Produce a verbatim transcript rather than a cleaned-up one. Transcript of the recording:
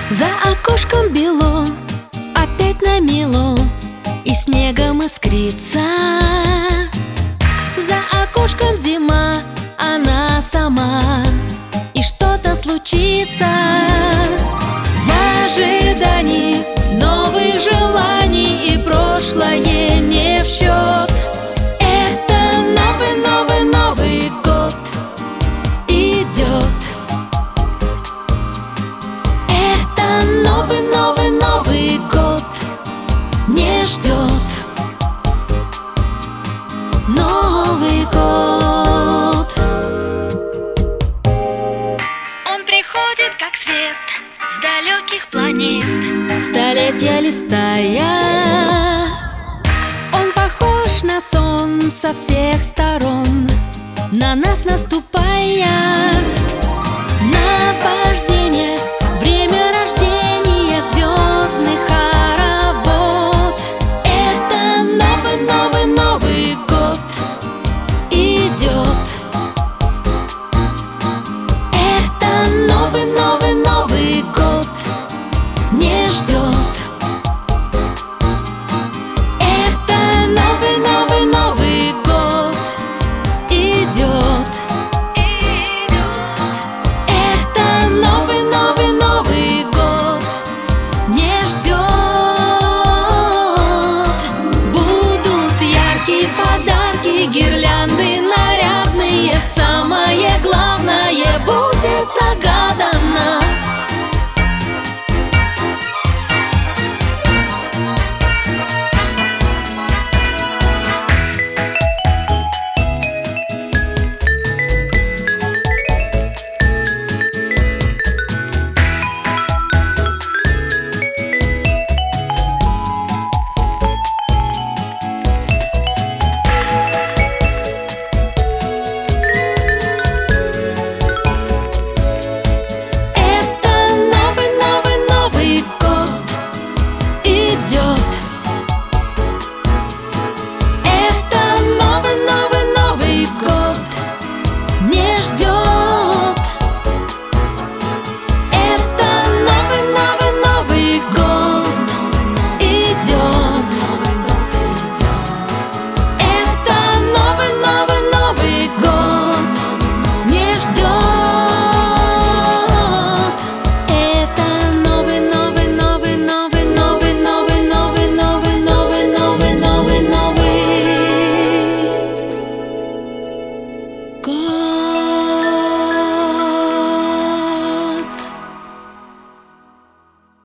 За окошком бело, опять намело, и снегом искрится. За окошком зима, она сама, и что-то случится. В ожидании новых желаний и прошлое не в счет. Это новый-новый-новый год идет. Это новый-новый-новый год не ждет. Новый год. Он приходит как свет с далеких планет, столетия листая. Он похож на сон со всех сторон, на нас наступая. Наваждение